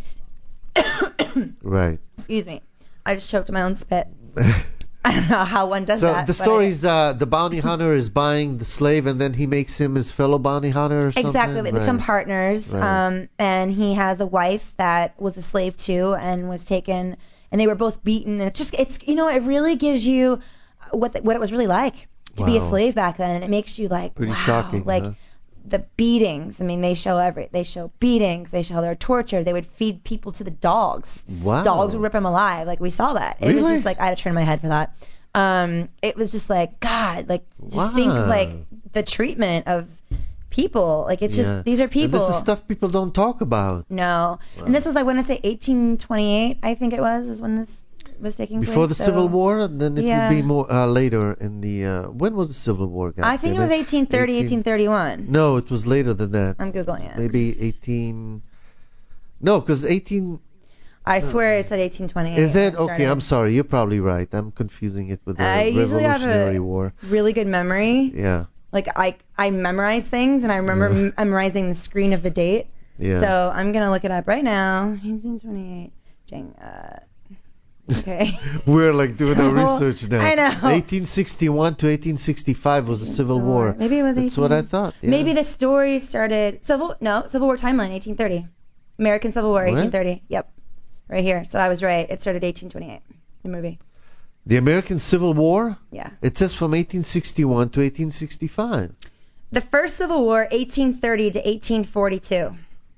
Right. Excuse me. I just choked my own spit. I don't know how one does So that. the but I story did. is uh, the bounty hunter is buying the slave, and then he makes him his fellow bounty hunter or something. Exactly, they Right. become partners. Right. Um, and he has a wife that was a slave too, and was taken, and they were both beaten. And it's just, it's, you know, it really gives you what the, what it was really like to be a Wow. slave back then, and it makes you like, Pretty wow, shocking, like huh? the beatings. I mean, they show every, they show beatings, they show how they're tortured. They would feed people to the dogs. Wow. Dogs would rip them alive. Like we saw that. It was Really? just like I had to turn my head for that. Um, it was just like God, like just think Wow. of like the treatment of people. Like it's just Yeah. these are And people. this is stuff people don't talk about. No, and this was I want to say eighteen twenty-eight. I think it was is when this was taking Before place. the so- Civil War, and then it Yeah. would be more uh, later in the. Uh, when was the Civil War? I think it was eighteen thirty, eighteen thirty-one. No, it was later than that. I'm googling it. Maybe eighteen. No, because eighteen. I swear it said eighteen twenty-eight. Is it? when Okay, started. I'm sorry. You're probably right. I'm confusing it with the I usually have Revolutionary a War. really good memory. Yeah, Like I I memorize things, and I remember Yeah. m- memorizing the screen of the date. yeah. So I'm gonna look it up right now. eighteen twenty-eight. Dang. Uh, okay. We're like doing So, our research now. I know. eighteen sixty-one to eighteen sixty-five was the Civil War. Maybe it was That's what I eighteen thought. Yeah. Maybe the story started Civil no Civil War timeline eighteen thirty. American Civil War What? eighteen thirty. Yep. Right here. So I was right. It started eighteen twenty-eight. The movie. The American Civil War. Yeah. It says from eighteen sixty-one to eighteen sixty-five. The first Civil War, eighteen thirty to eighteen forty-two.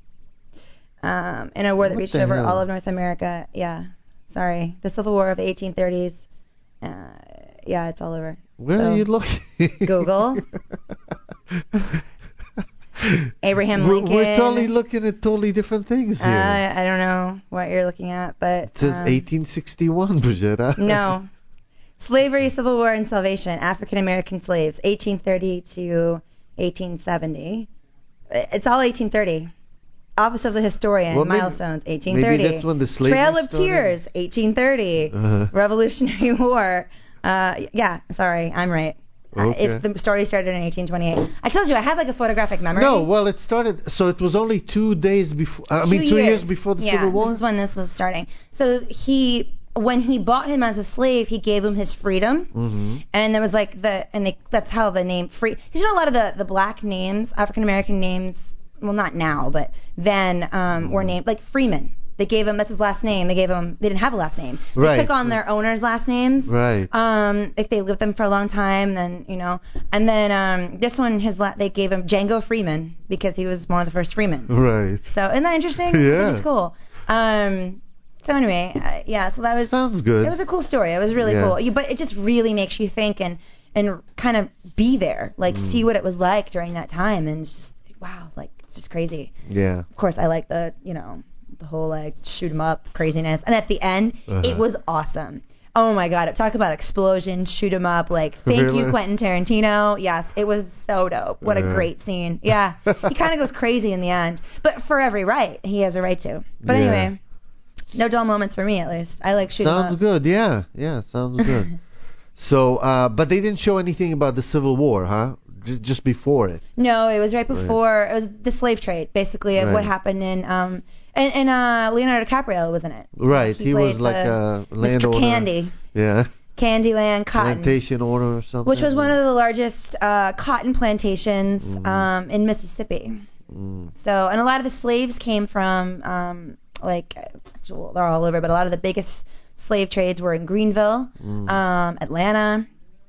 Um, in a war that What reached the over hell? all of North America. Yeah. Sorry. The Civil War of the eighteen thirties. Uh, yeah, it's all over. Where So, are you looking? Google. Abraham We're, Lincoln. we're totally looking at totally different things Uh, here. I don't know what you're looking at, but it says um, eighteen sixty-one, Brigitta. No. Slavery, Civil War, and Salvation. African American slaves, eighteen thirty to eighteen seventy. It's all eighteen thirty. Office of the Historian, Well, maybe- milestones, eighteen thirty. maybe that's when the slavery Trail of started. Tears, eighteen thirty. Uh-huh. Revolutionary War. Uh, yeah, sorry, I'm right. Uh, Okay. it, the story started in eighteen twenty-eight. I told you I have like a photographic memory. No, well, it started. So it was only two days before. I mean, two years, before the yeah, Civil War. This is when this was starting. So he, when he bought him as a slave, he gave him his freedom, Mm-hmm. and there was like the, and they, that's how the name free. Because you know a lot of the the black names, African American names, well not now, but then um, were named like Freeman. They gave him that's his last name. They gave him they didn't have a last name. They Right. took on their owner's last names. Right. Um, if they lived with them for a long time, then you know. And then um, this one, his la- they gave him Django Freeman because he was one of the first freemen. Right. So isn't that interesting? Yeah. It's cool. Um, so anyway, uh, yeah. So that was Sounds good. it was a cool story. It was really Yeah. cool. You, but it just really makes you think and and kind of be there, like Mm. see what it was like during that time, and it's just wow, like it's just crazy. Yeah. Of course, I like the you know the whole like shoot 'em up craziness, and at the end, Uh-huh. it was awesome. Oh my god, talk about explosions, shoot 'em up, like thank Really? you Quentin Tarantino. Yes, it was so dope. What a Yeah. great scene. Yeah, he kind of goes crazy in the end, but for every right, he has a right to. But Yeah. anyway, no dull moments for me at least. I like shoot 'em Sounds up. good. Yeah. Yeah. Sounds good. So, uh, but they didn't show anything about the Civil War, huh? J- just before it. No, it was right before. It was the slave trade, basically, of what Right. happened in um and, and uh Leonardo DiCaprio was in it. Right. He He, was played like the a Mister landowner. Candy, Yeah. Candyland Cotton. Plantation owner or something. Which was one of the largest uh, cotton plantations Mhm. um, in Mississippi. Mm. So, and a lot of the slaves came from, um, like, well, they're all over, but a lot of the biggest slave trades were in Greenville, Mm. um, Atlanta,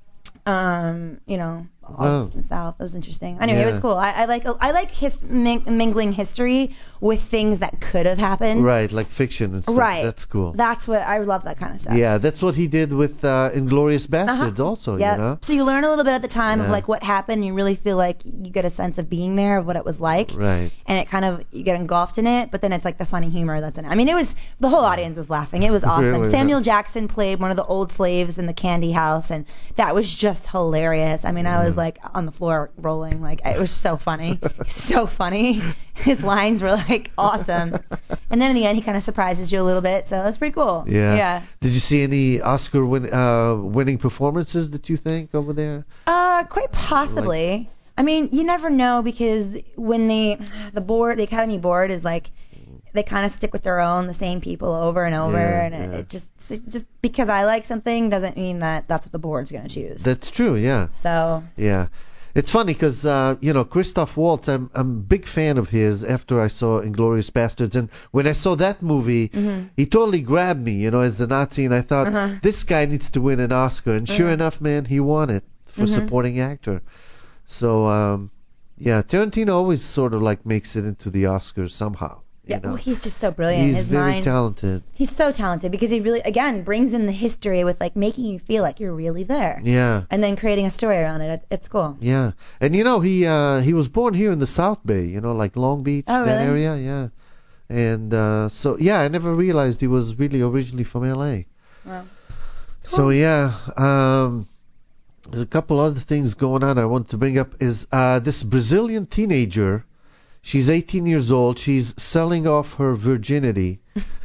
um, you know, all Wow. in the South. It was interesting. Anyway, Yeah. it was cool. I, I like I like his, ming- mingling history with things that could have happened. Right, like fiction and stuff. Right. That's cool. That's what I love, that kind of stuff. Yeah, that's what he did with uh, Inglorious Bastards Uh-huh. also, Yep. you know? So you learn a little bit at the time of Yeah. like what happened. You really feel like you get a sense of being there, of what it was like. Right. And it kind of, you get engulfed in it, but then it's like the funny humor that's in it. I mean, it was, the whole audience was laughing. It was awesome. Really? Samuel Jackson played one of the old slaves in the candy house, and that was just hilarious. I mean, I was like on the floor rolling. Like, it was so funny. So funny. His lines were like awesome. And then in the end, he kind of surprises you a little bit, so that's pretty cool. Yeah. Yeah. Did you see any Oscar win, uh, winning performances that you think over there? Uh, quite possibly. I mean, you never know, because when they, the board, the Academy board is like, they kind of stick with their own, the same people over and over, Yeah, and it, yeah. it just, it just because I like something doesn't mean that that's what the board's gonna choose. That's true, yeah. So. Yeah. It's funny because, uh, you know, Christoph Waltz, I'm, I'm a big fan of his after I saw Inglourious Bastards. And when I saw that movie, Mhm. he totally grabbed me, you know, as the Nazi. And I thought, Uh-huh. this guy needs to win an Oscar. And sure Mhm. enough, man, he won it for Mhm. supporting actor. So, um, yeah, Tarantino always sort of like makes it into the Oscars somehow. You Yeah, know? well, he's just so brilliant. He's His very mind, talented. he's so talented because he really, again, brings in the history with like making you feel like you're really there, Yeah. and then creating a story around it. It- It's cool. Yeah, and you know he uh, he was born here in the South Bay, you know, like Long Beach, Oh, that really? area, yeah. And uh, so yeah, I never realized he was really originally from L A. Wow. So yeah, um, there's a couple other things going on I want to bring up. Is uh, this Brazilian teenager? She's eighteen years old. She's selling off her virginity.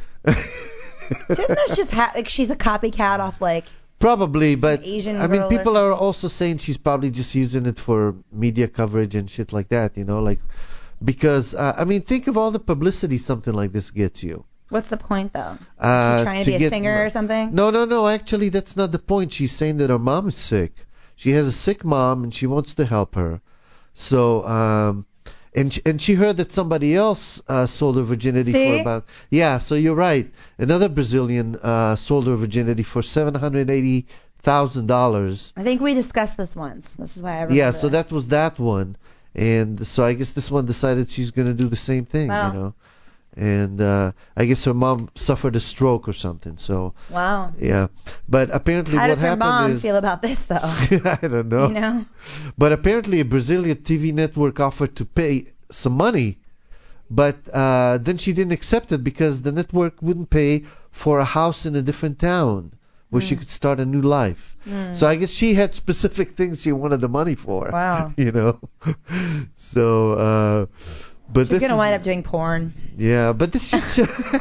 Didn't this just ha- like she's a copycat off like? Probably, but Asian I mean, girl or people are something. also saying she's probably just using it for media coverage and shit like that, you know, like because uh, I mean, think of all the publicity something like this gets you. What's the point though? Uh, She's trying to, be a get singer mo- or something? No, no, no. Actually, that's not the point. She's saying that her mom is sick. She has a sick mom and she wants to help her. So, um, and she, and she heard that somebody else uh, sold her virginity See? for about yeah. So you're right. Another Brazilian uh, sold her virginity for seven hundred eighty thousand dollars. I think we discussed this once. This is why I remember Yeah. So this. that was that one. And so I guess this one decided she's gonna do the same thing. Wow. You know. And uh, I guess her mom suffered a stroke or something. So. Wow. Yeah, but apparently How what does her happened mom is feel about this though? I don't know. You know? But apparently a Brazilian T V network offered to pay some money, but uh, then she didn't accept it because the network wouldn't pay for a house in a different town where she Mm. could start a new life. Mm. So I guess she had specific things she wanted the money for. Wow. You know. So. Uh, but She's this gonna is, wind up doing porn. yeah, but this just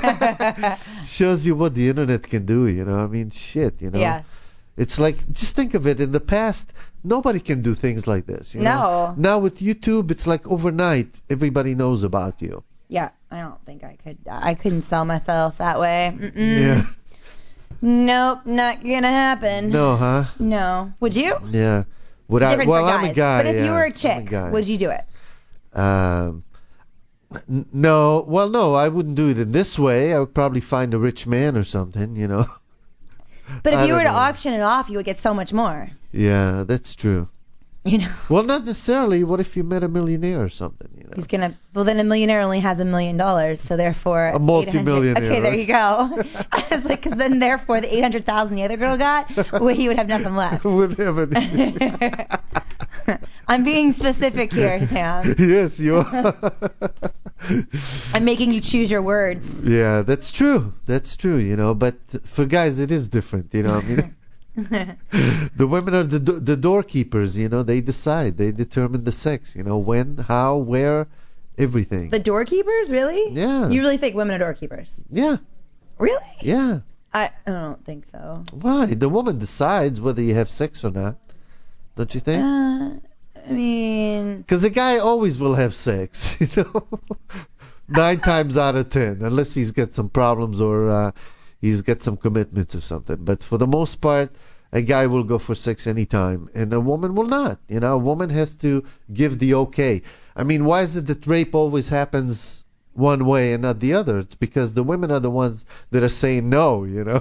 shows you what the internet can do. You know, I mean, shit. You know. Yeah. It's like, just think of it. In the past, nobody can do things like this. You know? No. Now with YouTube, it's like overnight, everybody knows about you. Yeah, I don't think I could. I couldn't sell myself that way. Mm-mm. Yeah. Nope, not gonna happen. No, huh? No. Would you? Yeah. Would I? Different Well, for I'm guys. a guy. But if yeah, you were a I'm chick, guy. would you do it? Um. n- No. Well, no, I wouldn't do it in this way. I would probably find a rich man or something. You know. But if I you were don't to know. auction it off, you would get so much more. Yeah, that's true. You know. Well, not necessarily. What if you met a millionaire or something? You know. He's gonna. Well, then a millionaire only has a million dollars, so therefore. A multi-millionaire, Okay, there right? you go. I was like, because then therefore the eight hundred thousand the other girl got, well, he would have nothing left. Would have any. I'm being specific here, Sam. Yes, you are. I'm making you choose your words. Yeah, that's true. That's true, you know. But for guys, it is different, you know. I mean, the women are the do- the doorkeepers, you know. They decide. They determine the sex, you know, when, how, where, everything. The doorkeepers, really? Yeah. You really think women are doorkeepers? Yeah, Really? yeah. I, I don't think so. Why? The woman decides whether you have sex or not. Don't you think? Uh, I mean, Because a guy always will have sex, you know. Nine times out of ten, unless he's got some problems or uh, he's got some commitments or something. But for the most part, a guy will go for sex anytime, and a woman will not. You know, a woman has to give the okay. I mean, why is it that rape always happens one way and not the other? It's because the women are the ones that are saying no, you know?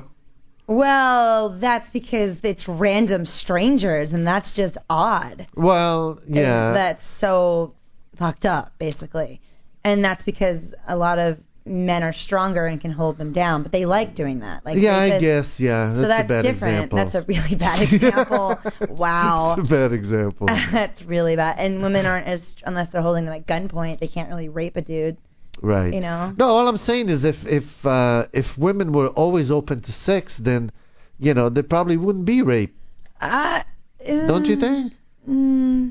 Well, that's because it's random strangers, and that's just odd. Well, yeah. And that's so fucked up, basically. And that's because a lot of men are stronger and can hold them down, but they like doing that. Like yeah, I rapists- guess, yeah. That's so that's a bad different. example. That's a really bad example. Wow. That's a bad example. That's really bad. And women aren't as, unless they're holding them at gunpoint, they can't really rape a dude. Right. You know? No, all I'm saying is if if uh, if women were always open to sex, then, you know, there probably wouldn't be rape. Uh, Don't you think? Mm,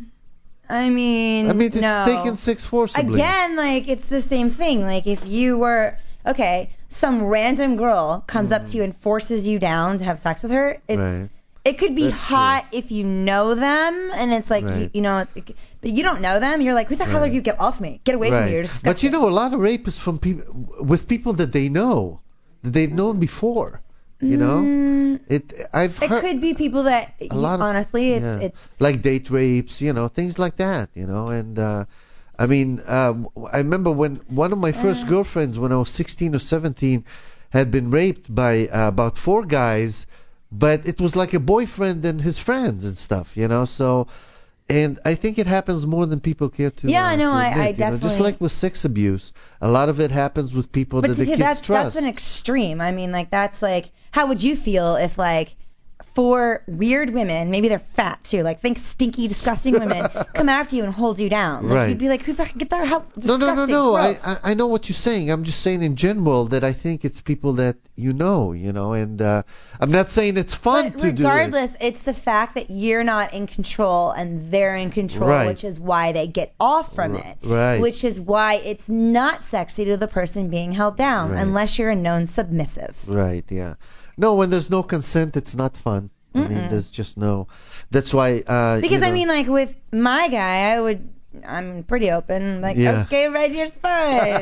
I mean, I mean, it's no. taking sex forcibly. Again, like, it's the same thing. Like, if you were, okay, some random girl comes up to you and forces you down to have sex with her, it's, Right. it could be That's hot if you know them, and it's like, you, Right. you know, it's, it, but you don't know them. You're like, who the hell are Right. you? Get off me. Get away from Right. me. You're disgusting. But you know, a lot of rape is from people with people that they know, that they've known before. You know, Mm, it. I've it heard could be people that, a you, lot of, honestly, it's, yeah. it's like date rapes, you know, things like that, you know, and uh, I mean, uh, I remember when one of my first Uh. girlfriends, when I was sixteen or seventeen, had been raped by uh, about four guys, but it was like a boyfriend and his friends and stuff, you know, so. And I think it happens more than people care to. Yeah, uh, no, to I- admit, I you know, just definitely- like with sex abuse, a lot of it happens with people But that the see, kids that's trust. that's an extreme. I mean, like that's like, how would you feel if like four weird women, maybe they're fat too, like think stinky, disgusting women, come after you and hold you down? Like, Right. You'd be like, who's that? Get that hell? No, no, no, disgusting, no. I, gross." I I know what you're saying. I'm just saying in general that I think it's people that you know, you know, and uh, I'm not saying it's fun But to do it. regardless, it's the fact that you're not in control and they're in control, Right. which is why they get off from R- it. right. Which is why it's not sexy to the person being held down, Right. unless you're a known submissive. Right, yeah. No, when there's no consent, it's not fun. I mean, Mm-mm. there's just no. That's why. Uh, Because you I know, mean, like with my guy, I would. I'm pretty open. Like, Yeah. okay, right here's fine.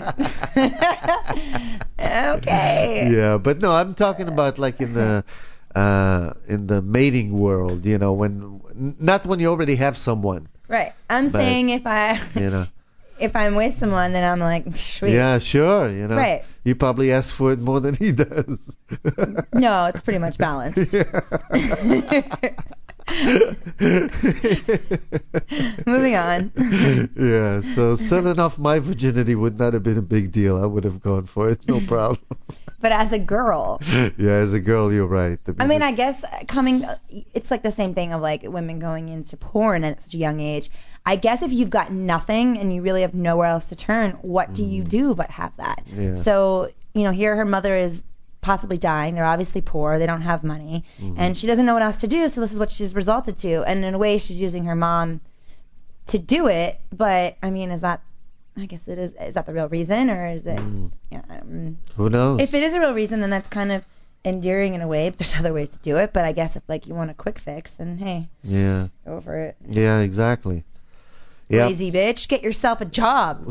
Okay. Yeah, but no, I'm talking about like in the uh, in the mating world, you know, when n- not when you already have someone, Right. I'm But- saying if I you know. if I'm with someone, then I'm like, sweet. Yeah, sure, you know. Right. You probably ask for it more than he does. No, it's pretty much balanced. Moving on. Yeah, so selling off my virginity would not have been a big deal. I would have gone for it, no problem. But as a girl, Yeah, as a girl, you're right. I mean, I it's- guess coming, it's like the same thing of like women going into porn at such a young age. I guess if you've got nothing and you really have nowhere else to turn, what do you do but have that? Yeah. So, you know, here her mother is possibly dying. They're obviously poor. They don't have money. Mhm. And she doesn't know what else to do, so this is what she's resulted to. And in a way, she's using her mom to do it. But, I mean, is that, I guess it is, is that the real reason? Or is it, Mm. you know, um, Who knows? if it is a real reason, then that's kind of endearing in a way. There's other ways to do it, but I guess if like you want a quick fix, then hey, Yeah, go for it. yeah, exactly. Yeah. Lazy bitch, get yourself a job.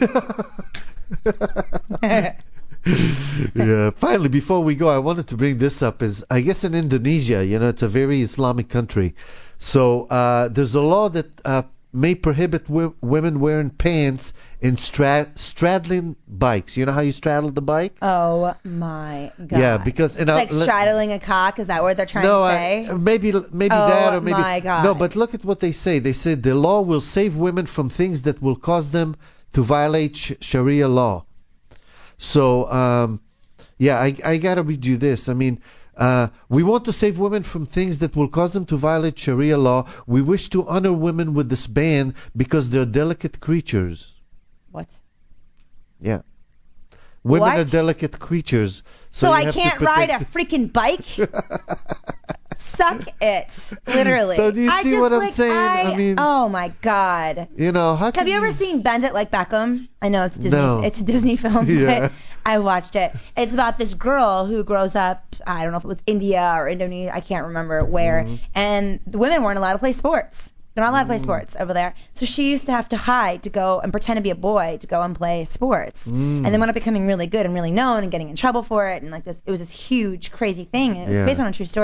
Yeah. Finally, before we go, I wanted to bring this up. Is I guess in Indonesia, you know, it's a very Islamic country, so uh, there's a law that uh, may prohibit w- women wearing pants in stra- straddling bikes. You know how you straddle the bike? Oh my god. Yeah, because and I- like let- straddling a cock, is that what they're trying no, to I, say? maybe maybe Oh, that or maybe my God. no. But look at what they say. They said the law will save women from things that will cause them to violate sh- Sharia law. So um, yeah, I I gotta read you this. I mean. Uh, we want to save women from things that will cause them to violate Sharia law. We wish to honor women with this ban because they're delicate creatures. What? Yeah. Women What? are delicate creatures. So, So, you I have to can't ride a protect- freaking bike? Suck it, literally. So do you I see just, what I'm like, saying? I, I mean- oh my god. You know, how can Have you ever seen Bend It Like Beckham? I know it's Disney. No. It's a Disney film, Yeah. but I watched it. It's about this girl who grows up. I don't know if it was India or Indonesia. I can't remember where. Mhm. And the women weren't allowed to play sports. They're not allowed to play Mm. sports over there. So she used to have to hide to go and pretend to be a boy to go and play sports. Mm. And then wound up becoming really good and really known and getting in trouble for it. And like this, it was this huge, crazy thing. And it was Yeah. based on a true story.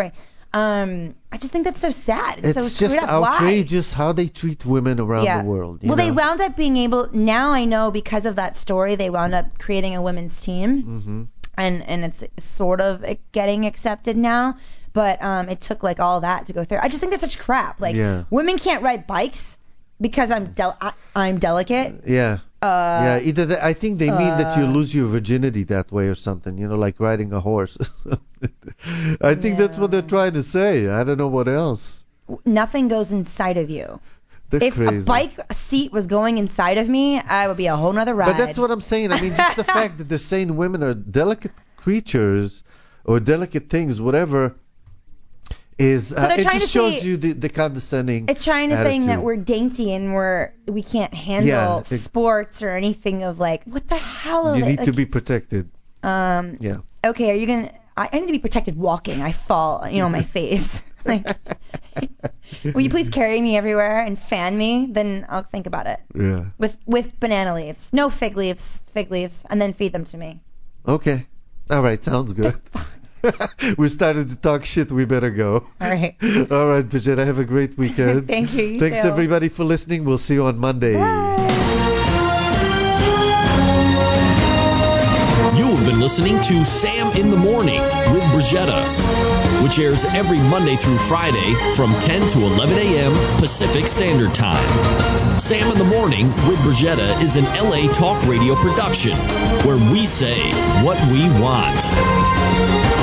Um, I just think that's so sad. It's, It's so just screwed up. Why? outrageous how they treat women around Yeah. the world. You Well, know? they wound up being able. Now I know because of that story, they wound up creating a women's team, hmm and and it's sort of getting accepted now. But um, it took like all that to go through. I just think that's such crap. Like Yeah. women can't ride bikes because I'm del- I, I'm delicate. Yeah. Uh, yeah. Either that, I think they mean that you uh, lose your virginity that way or something. You know, like riding a horse. I think that's what they're trying to say. I don't know what else. Nothing goes inside of you. They're If crazy. a bike seat was going inside of me, I would be a whole nother ride. But that's what I'm saying. I mean, just the fact that they're saying women are delicate creatures or delicate things, whatever, is uh, they're it trying just to shows say- you the, the condescending. It's trying to saying that attitude. we're dainty and we're we can't handle Yeah, it- sports or anything of like what the hell. Are You they, need to like, be protected. Um. Yeah. Okay. Are you gonna? I, I need to be protected walking. I fall. You know, on my face. Like, will you please carry me everywhere and fan me? Then I'll think about it. Yeah. With with banana leaves, no fig leaves, fig leaves, and then feed them to me. Okay. All right. Sounds good. We started to talk shit. We better go. All right. All right, Brigitte. Have a great weekend. Thank you. You Thanks too. everybody for listening. We'll see you on Monday. You have been listening to Sam in the Morning with Brigitte, which airs every Monday through Friday from ten to eleven a.m. Pacific Standard Time. Sam in the Morning with Brigitte is an L A Talk Radio production where we say what we want.